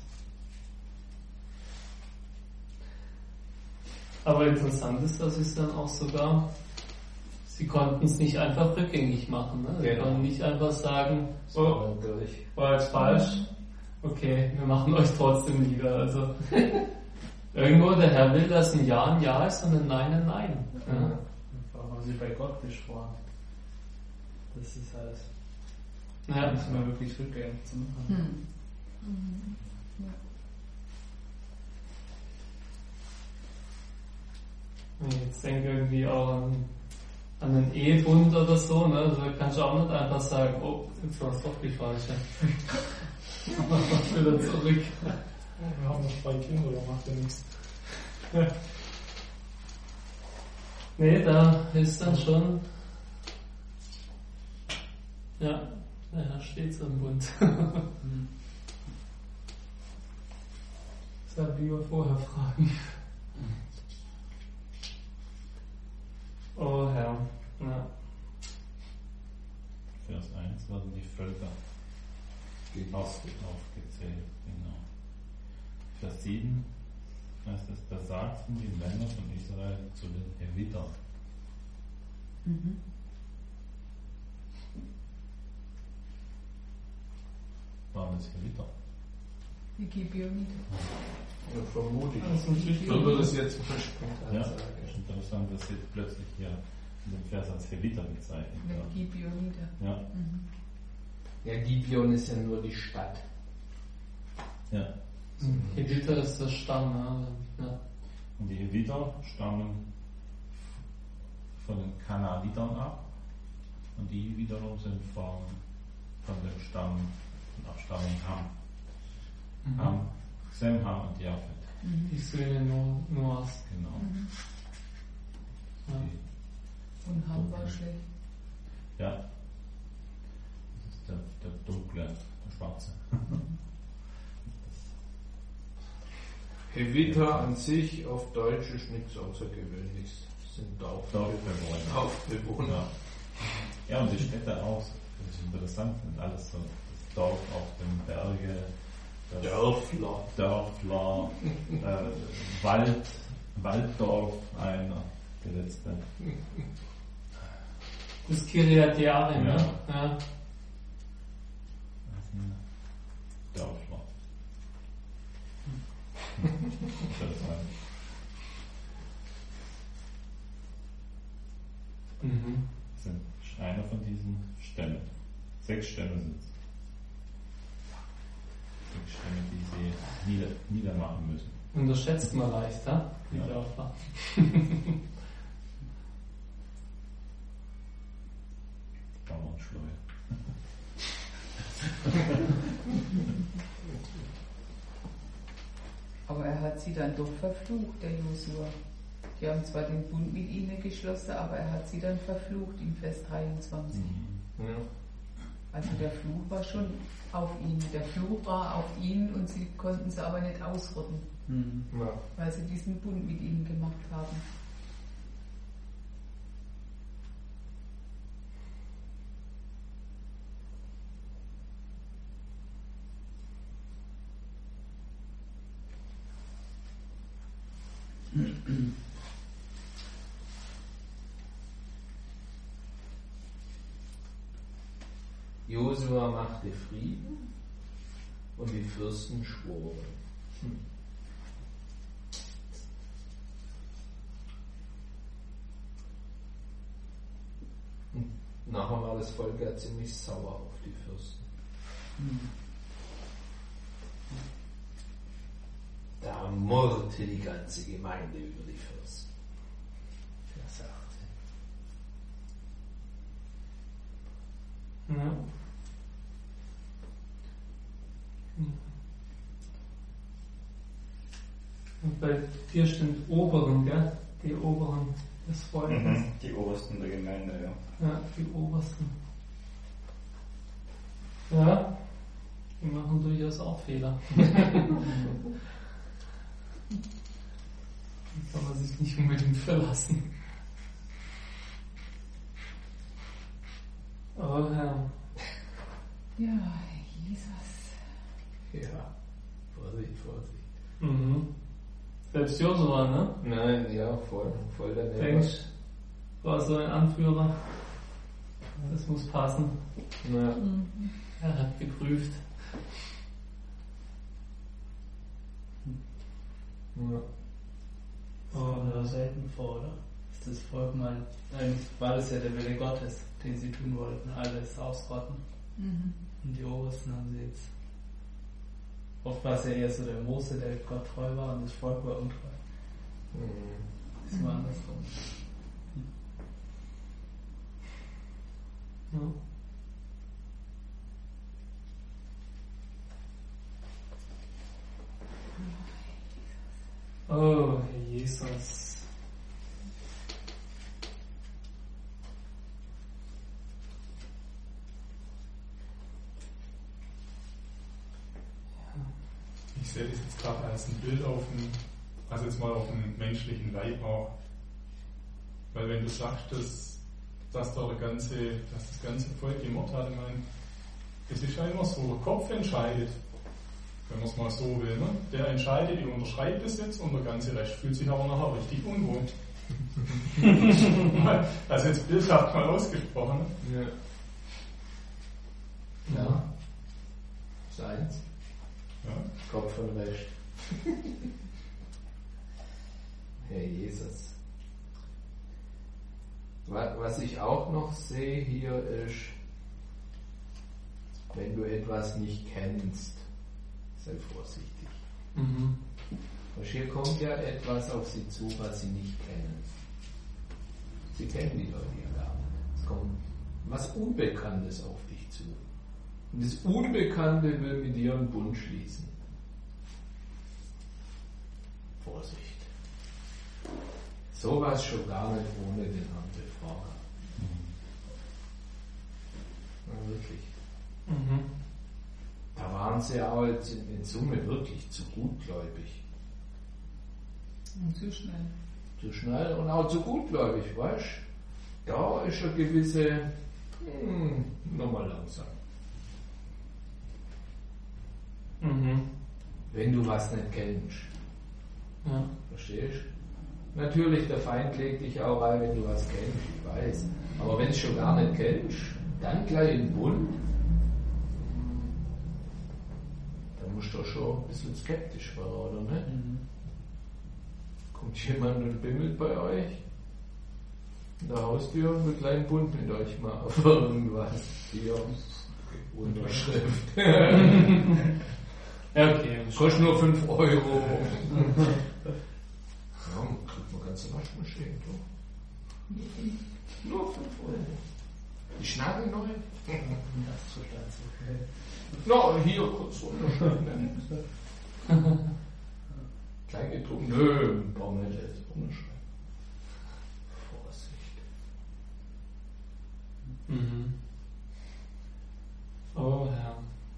Aber interessant ist, dass es dann auch sogar sie konnten es nicht einfach rückgängig machen. Ne? Sie Genau. konnten nicht einfach sagen, So, oh, durch. war jetzt falsch, okay, wir machen euch trotzdem wieder. Also irgendwo, der Herr will, dass ein Ja ein Ja ist und ein Nein ein Nein. Ja. Einfach haben sie bei Gott geschworen. Das ist halt, Ja. das müssen wir wirklich rückgängig zu machen. Hm. Mhm. Ja. Wenn ich jetzt denke irgendwie auch an, an einen Ehebund oder so, ne? Also da kannst du auch nicht einfach sagen, oh, jetzt war es doch die falsche. Aber wieder zurück. Wir haben noch zwei Kinder, da macht ja nichts. Nee, da ist dann schon, ja, der Herr steht so im Bund. Deshalb lieber vorher fragen. Oh Herr, ja. Vers eins werden die Völker aufgezählt. Genau. Vers sieben heißt es, da sagten die Männer von Israel zu den Hevitern. Mhm. Waren das Heviter? Die Gibeoniter. Ja, vermute ich. Das ist natürlich Ich würde das jetzt spontan Ja, sagen. das ist interessant, dass sie plötzlich hier in dem Vers als Heviter bezeichnet Mit werden. Gibeoniter. Ja, Mhm. Ja, Gibeon ist ja nur die Stadt. ja. Heviter ist der Stamm, ne? Ja. Und die Heviter stammen von den Kanaanitern ab und die wiederum sind von, von dem Stamm, von Abstammung Ham. Mhm. Ham, Sem, Ham und Japhet. Mhm. Die Söhne No- Noahs. Genau. Mhm. Ja. Die, Und Ham war schlecht. ja. Das ist der, der dunkle, der schwarze. Heviter an sich auf Deutsch ist nichts Außergewöhnliches. Das sind Dorfbewohner. Dorfbewohner. Dorfbewohner. Ja. Ja, und die Städte auch, das ist interessant, sind alles so das Dorf auf dem Berge, das Dörfler. Dörfler, äh, Wald, Walddorf, einer, der letzte. Das ist Kiriat Jearim, Ja. ne? Ja. Das sind Dörfler. Interessant. Mhm. Das sind einer von diesen Stämmen. Sechs Stämme sind es. Sechs Stämme, die sie nieder, niedermachen müssen. Unterschätzt man leicht, ha? Die Ja. Dörfer. Bauernschleue. Aber er hat sie dann doch verflucht, der Josua. Die haben zwar den Bund mit ihnen geschlossen, aber er hat sie dann verflucht in Vers dreiundzwanzig. Mhm. Ja. Also der Fluch war schon auf ihnen. Der Fluch war auf ihnen und sie konnten es aber nicht ausrotten, Mhm. Ja. weil sie diesen Bund mit ihnen gemacht haben. Josua machte Frieden und die Fürsten schworen. Hm. Und nachher war das Volk ja ziemlich sauer auf die Fürsten. Da murrte die ganze Gemeinde über die Fürsten. Vers achtzehn. Ja. Und bei dir stimmt Oberen, gell? Die Oberen des Volkes. Mhm. Die Obersten der Gemeinde, ja. Ja, die Obersten. Ja, die machen durchaus auch Fehler. Da kann man sich nicht unbedingt verlassen. Oh Herr. Ja, Jesus. Ja, Vorsicht, Vorsicht. Mhm. Selbst Josua, ne? Nein, ja, voll, voll daneben. Denkst war so ein Anführer. Das muss passen. Ja. Er hat geprüft. Ja. Das kommt aber selten vor, oder? Ist das Volk mal, eigentlich war das ja der Wille Gottes, den sie tun wollten, alles ausrotten. Mhm. Und die Obersten haben sie jetzt. Oft war es ja eher so der Mose, der Gott treu war, und das Volk war untreu. Mhm. Das war andersrum. Ja. Oh, Herr Jesus. Ich sehe das jetzt gerade als ein Bild auf einen, also jetzt mal auf einen menschlichen Leib auch. Weil wenn du sagst, dass, dass, da der ganze, dass das ganze Volk gemordet hat, ich meine, das ist ja immer so, der Kopf entscheidet, wenn man es mal so will. Ne? Der entscheidet, die unterschreibt es jetzt und der ganze Rest fühlt sich aber nachher richtig unwohl. Also jetzt bildhaft mal ausgesprochen. Ja. Ja. Seins. Ja. Kopf und Rest. Herr Jesus. Was ich auch noch sehe hier ist, wenn du etwas nicht kennst, sei vorsichtig. Mhm. Und hier kommt ja etwas auf sie zu, was sie nicht kennen. Sie kennen die Leute ja gar nicht. Es kommt was Unbekanntes auf dich zu. Und das Unbekannte will mit dir einen Bund schließen. Vorsicht. Sowas schon gar nicht ohne den Herrn befragen. Ja, wirklich. Mhm. Da waren sie auch jetzt in Summe wirklich zu gutgläubig. Und zu schnell. Zu schnell und auch zu gutgläubig, weißt du? Da ist eine gewisse, hm, nochmal langsam. Mhm. Wenn du was nicht kennst. Ja. Verstehst du? Natürlich, der Feind legt dich auch rein, wenn du was kennst, ich weiß. Aber wenn du es schon gar nicht kennst, dann gleich in den Bund, dann musst du doch schon ein bisschen skeptisch werden, oder nicht? Mhm. Kommt jemand und bimmelt bei euch in der Haustür und will gleich einen Bund mit euch machen für irgendwas. Hier, Unterschrift. Ja, okay. Kostet nur fünf Euro. Ja, kriegt man ganze Waschmaschine. Nur fünf Euro. Die Schnabel neu? Das Zustand so okay. No, hier kurz unterschreiben. Klein gedruckt. Nö, brauchen wir nicht jetzt unterschreiben. Vorsicht. Mhm. Oh Herr.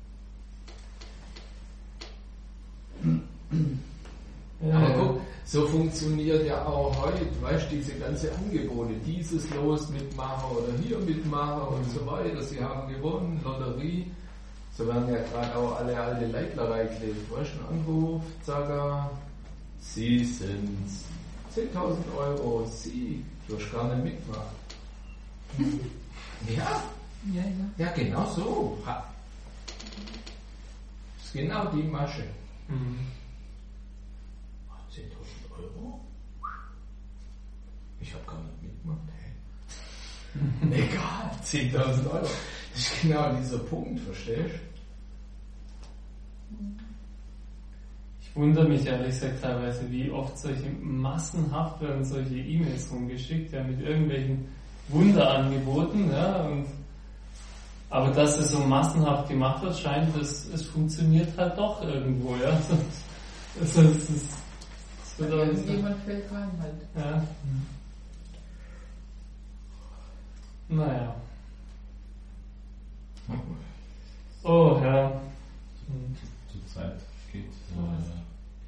Ja, Aber ja. guck, so funktioniert ja auch heute, weißt du, diese ganze Angebote, dieses Los mitmachen oder hier mitmachen und so weiter. Sie haben gewonnen, Lotterie. So werden ja gerade auch alle alte Leitler reingelegt. Weißt du, ein Anruf, Zaga, Sie sind's. zehntausend Euro, Sie, du hast gar nicht mitmachen. Ja, Ja, ja. ja, genau so. Ha. Das ist genau die Masche. Mhm. zehntausend Euro? Ich habe gar nicht mitgemacht. Hey. Egal, zehntausend Euro. Das ist genau dieser Punkt, verstehst du? Ich wundere mich ehrlich gesagt teilweise, wie oft solche massenhaft werden solche E-Mails rumgeschickt, ja, mit irgendwelchen Wunderangeboten, ja, und aber dass es so massenhaft gemacht wird, scheint, es, es funktioniert halt doch irgendwo, ja. Also, es ist, es wird auch, Irgendjemand fällt rein halt. ja. Naja. Oh, ja. Zurzeit geht, äh,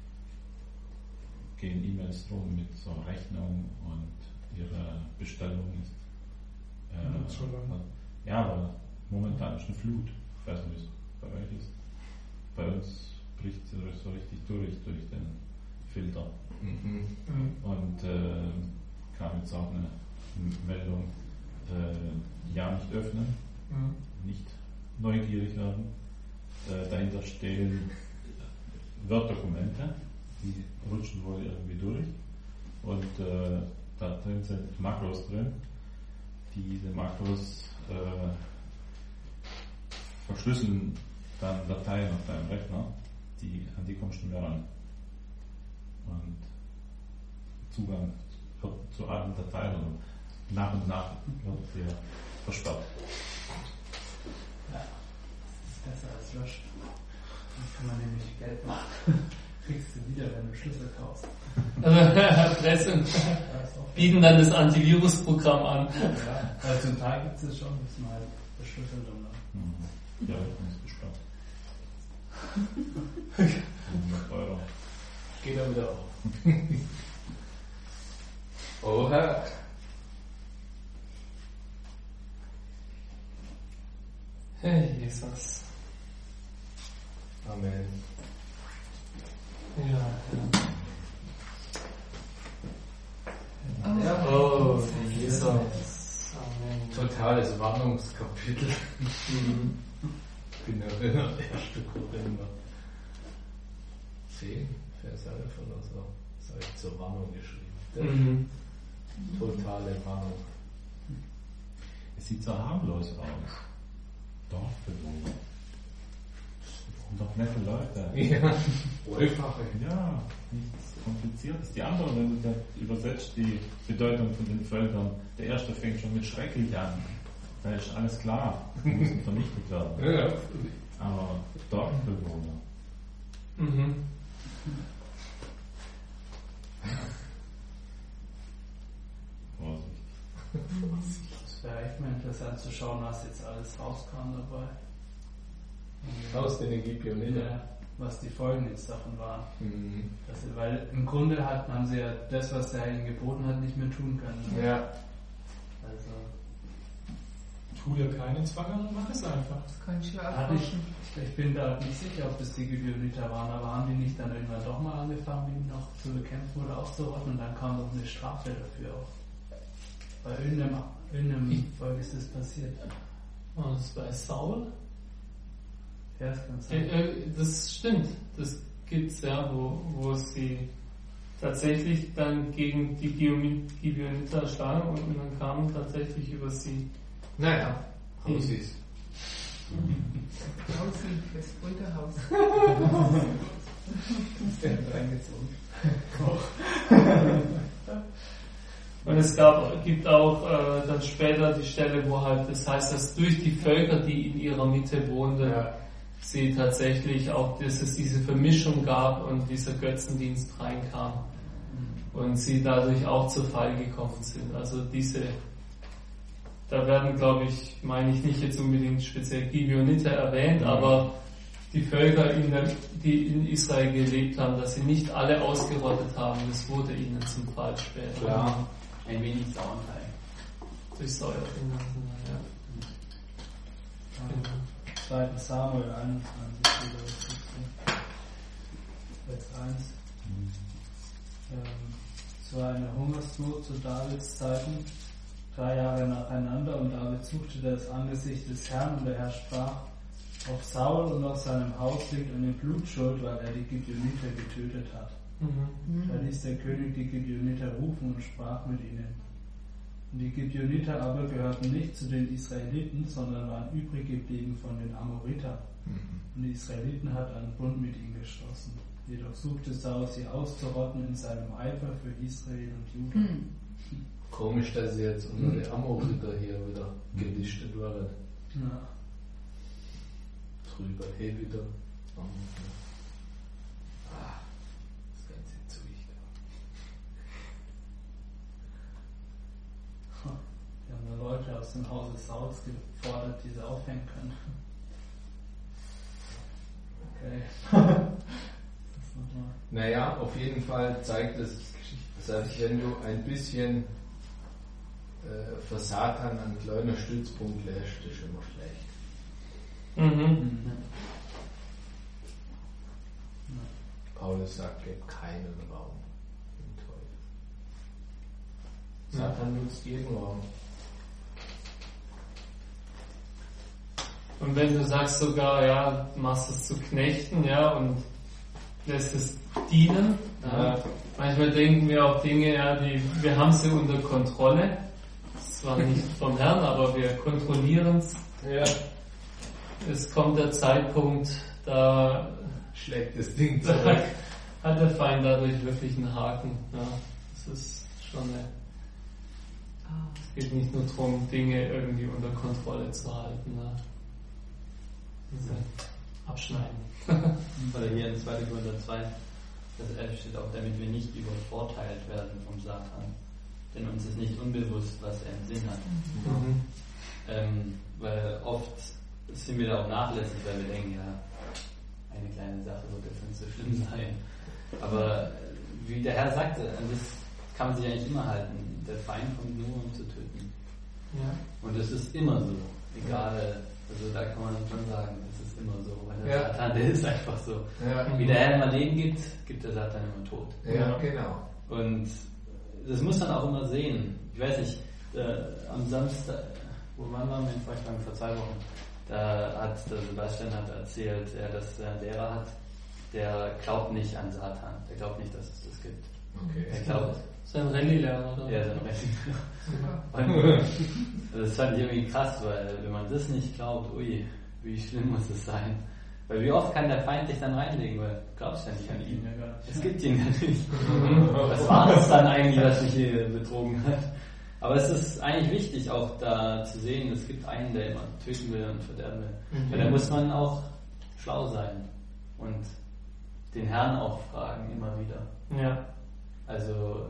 gehen E-Mails rum mit so Rechnung und ihre Bestellung ist. Äh, Ja, schon lange. ja, aber momentan ist eine Flut. Ich weiß nicht, wie es bei euch ist. Bei uns bricht sie so richtig durch, durch den Filter. Mhm. Mhm. Und äh, kam jetzt auch eine Meldung, äh, ja nicht öffnen, Mhm. nicht neugierig werden. Äh, dahinter stehen Word-Dokumente, die rutschen wohl irgendwie durch. Und äh, da drin sind Makros drin. Diese Makros äh, verschlüsseln dann Dateien auf deinem Rechner, die, an die kommst du mehr ran. Und Zugang wird zu allen Dateien und nach und nach wird dir versperrt. Ja, das ist besser als löschen. Dann kann man nämlich Geld machen. Kriegst du wieder, wenn du Schlüssel kaufst. Erpressung. Bieten dann das Antivirusprogramm an. Ja, also zum Teil gibt es es schon, müssen wir halt verschlüsselt und dann. Mhm. Ja, Rechner ist gesperrt. hundert Euro. Geht er wieder auf. Oha. Hey, Jesus. Amen. Ja, Oh. ja. Oh, Jesus. Amen. Totales Warnungskapitel. Mhm. Ich bin erinnert, erste Korinther zehn, Vers elf oder so. Das habe ich zur Warnung geschrieben. Mhm. Totale Warnung. Es sieht so harmlos aus. Dorfbewohner. Und doch nette Leute. Ja, Wohlfache. Ja, nichts Kompliziertes. Die anderen, wenn du da übersetzt die Bedeutung von den Völkern, der erste fängt schon mit schrecklich an. Da ist alles klar, die müssen vernichtet werden. Ja. Aber Dorfbewohner. Mhm. Vorsicht. Es wäre echt mal interessant zu schauen, was jetzt alles rauskam dabei. Aus den Ägypten, Ja, was die Folgen jetzt davon waren. Mhm. Also, weil im Grunde hat, haben sie ja das, was der Herr ihnen geboten hat, nicht mehr tun können. Ne? Ja. Also, Tu dir keinen Zwang an und mach es einfach. Das kann ich ja hat nicht, erforschen. ich bin da nicht sicher, ob das die Gibeoniter waren, aber haben die nicht dann irgendwann doch mal angefangen, ihn noch zu bekämpfen oder auszurotten und dann kam doch eine Strafe dafür auch. Bei irgendeinem, irgendeinem Volk ist das passiert. War das bei Saul? Ja, das kann Äh, sein. äh, Das stimmt. Das gibt's ja, wo, wo sie tatsächlich dann gegen die Gibeoniter schlagen und dann kamen tatsächlich über sie. Naja, Hausis. Hausi, das Brüderhaus. Ist der reingezogen. Und es gab, gibt auch äh, dann später die Stelle, wo halt, das heißt, dass durch die Völker, die in ihrer Mitte wohnten, Ja. sie tatsächlich auch, dass es diese Vermischung gab und dieser Götzendienst reinkam und sie dadurch auch zu Fall gekommen sind. Also diese, da werden, glaube ich, meine ich nicht jetzt unbedingt speziell Gibeoniter erwähnt, aber die Völker, in der, die in Israel gelebt haben, dass sie nicht alle ausgerottet haben, das wurde ihnen zum Fall später. Klar. Ein wenig Sauerteig. Durch Säure. Ja. Genau. zweiter Samuel einundzwanzig, Vers eins. Ähm, es war eine Hungersnot zu Davids Zeiten, drei Jahre nacheinander, und David suchte das Angesicht des Herrn, und der Herr sprach: Auf Saul und auf seinem Haus liegt eine Blutschuld, weil er die Gibeoniter getötet hat. Mhm. Da ließ der König die Gibeoniter rufen und sprach mit ihnen. Und die Gibeoniter aber gehörten nicht zu den Israeliten, sondern waren übrig geblieben von den Amoritern. Und die Israeliten hatten einen Bund mit ihnen geschlossen. Jedoch suchte Saul, sie auszurotten in seinem Eifer für Israel und Juda. Hm. Komisch, dass sie jetzt unter die Amoriter hier wieder gelistet werden. Ja. Drüber hey wieder. Ah, das ganze Zeug da. Die haben da Leute aus dem Hause Sauls gefordert, die sie aufhängen können. Okay. Das nochmal. Naja, auf jeden Fall zeigt es, dass wenn du ein bisschen äh, für Satan einen kleinen Stützpunkt lässt, ist immer schlecht. Mhm. Paulus sagt, gebt keinen Raum im Teufel. Satan nutzt jeden Raum. Und wenn du sagst sogar, ja, machst es zu Knechten, ja, und lässt es dienen, ja. Ja. Manchmal denken wir auch Dinge, ja, die, wir haben sie unter Kontrolle. Zwar nicht vom Herrn, aber wir kontrollieren es. Ja. Es kommt der Zeitpunkt, da schlägt das Ding zurück. Hat der Feind dadurch wirklich einen Haken. Ja, das ist schon eine. Es geht nicht nur darum, Dinge irgendwie unter Kontrolle zu halten. Ja. Also, abschneiden. Oder hier in zweiter Korinther zwei, das elf steht auch, damit wir nicht übervorteilt werden vom Satan. Denn uns ist nicht unbewusst, was er im Sinn hat. Mhm. Ähm, weil oft sind wir da auch nachlässig, weil wir denken, ja, eine kleine Sache wird jetzt nicht so schlimm sein. Aber wie der Herr sagte, das kann man sich eigentlich immer halten. Der Feind kommt nur, um zu töten. Ja. Und es ist immer so. Egal, also da kann man schon sagen, es ist immer so. Weil der ja. Satan, der ist einfach so. Ja. Wie der Herr immer Leben gibt, gibt der Satan immer Tod. Ja, genau. Und das muss man auch immer sehen. Ich weiß nicht, äh, am Samstag, wo man war, mein Vortrag vor zwei Wochen, da hat der Sebastian hat erzählt, ja, dass er einen Lehrer hat, der glaubt nicht an Satan. Der glaubt nicht, dass es das gibt. Okay. Er glaubt. Sein Rallye-Lehrer, oder? Ja, sein Rallye-Lehrer. Das fand ich irgendwie krass, weil wenn man das nicht glaubt, ui, wie schlimm muss es sein. Weil wie oft kann der Feind dich dann reinlegen, weil du glaubst ja nicht an ihn. Es gibt ihn ja nicht. Was war das dann eigentlich, was mich hier betrogen hat? Aber es ist eigentlich wichtig, auch da zu sehen, es gibt einen, der immer töten will und verderben will. Mhm. Weil da muss man auch schlau sein und den Herrn auch fragen, immer wieder. Ja. Also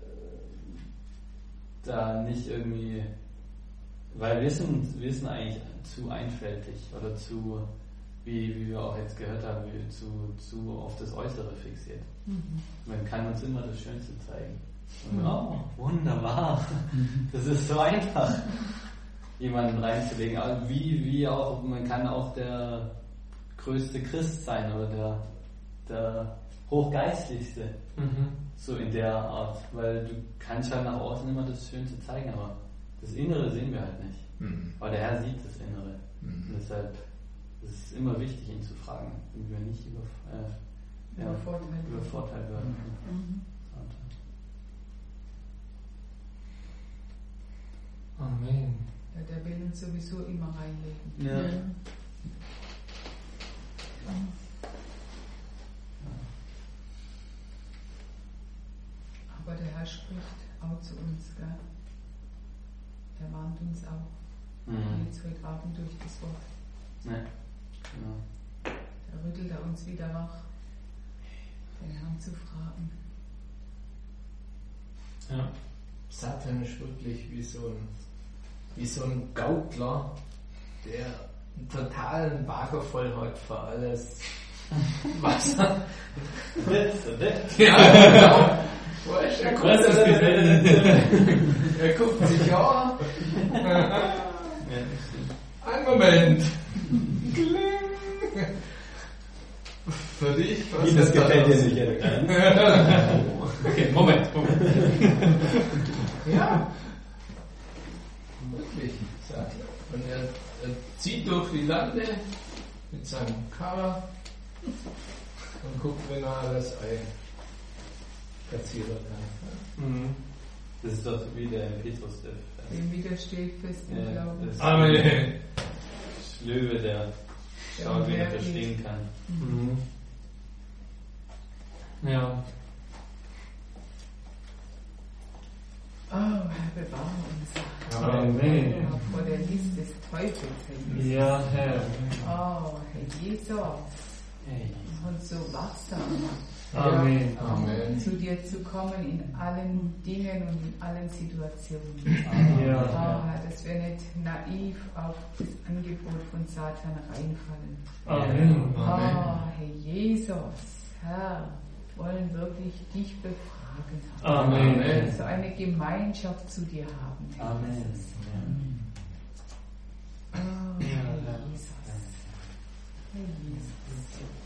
da nicht irgendwie, weil wir sind, wir sind eigentlich zu einfältig oder zu, wie, wie wir auch jetzt gehört haben, wie zu, zu auf das Äußere fixiert. Mhm. Man kann uns immer das Schönste zeigen. Und, oh, wunderbar. Das ist so einfach, jemanden reinzulegen. Aber wie, wie auch, man kann auch der größte Christ sein oder der, der hochgeistlichste. Mhm. So in der Art. Weil du kannst halt nach außen immer das Schönste zeigen, aber das Innere sehen wir halt nicht. Mhm. Aber der Herr sieht das Innere. Mhm. Und deshalb ist es immer wichtig, ihn zu fragen, damit wir nicht über, äh, ja, übervorteilt werden. Mhm. Amen. Ja, der will uns sowieso immer reinlegen. Ja. Ja. Aber der Herr spricht auch zu uns, gell? Er warnt uns auch. Mhm. Jetzt heute Abend durch das Wort. Ja. Genau. Da rüttelt er uns wieder wach, den Herrn zu fragen. Ja. Satan ist wirklich wie so ein, wie so ein Gaukler, der einen totalen Bagger voll hat für alles, was er... Ja, genau. Weißt, er, guckt, was ist er guckt sich an. Ein Moment. Für dich, was Wie, das gefällt dir nicht, ja. Okay, Moment, Moment. Ja, wirklich, sagt er. Und er, er zieht durch die Lande mit seinem Karren und guckt, wenn er alles einkassieren kann. Mhm. Das ist doch wie der Petrus, der dem widersteht fest im ja, Glauben. Amen. Löwe, der schaut, wie er verstehen kann. Mhm. Ja. Oh, Herr, bewahre uns. Amen. Ja, vor der List des Teufels, Herr Jesus. Ja, Herr. Oh, Herr Jesus. Und so wachsam. Amen. Amen. Zu dir zu kommen in allen Dingen und in allen Situationen. Ja. Oh, dass wir nicht naiv auf das Angebot von Satan reinfallen. Amen. Oh, Herr Jesus, Herr, wollen wirklich dich befragen. Amen. Amen. So eine Gemeinschaft zu dir haben. Herr Amen. Jesus. Oh, Herr Jesus. Herr Jesus.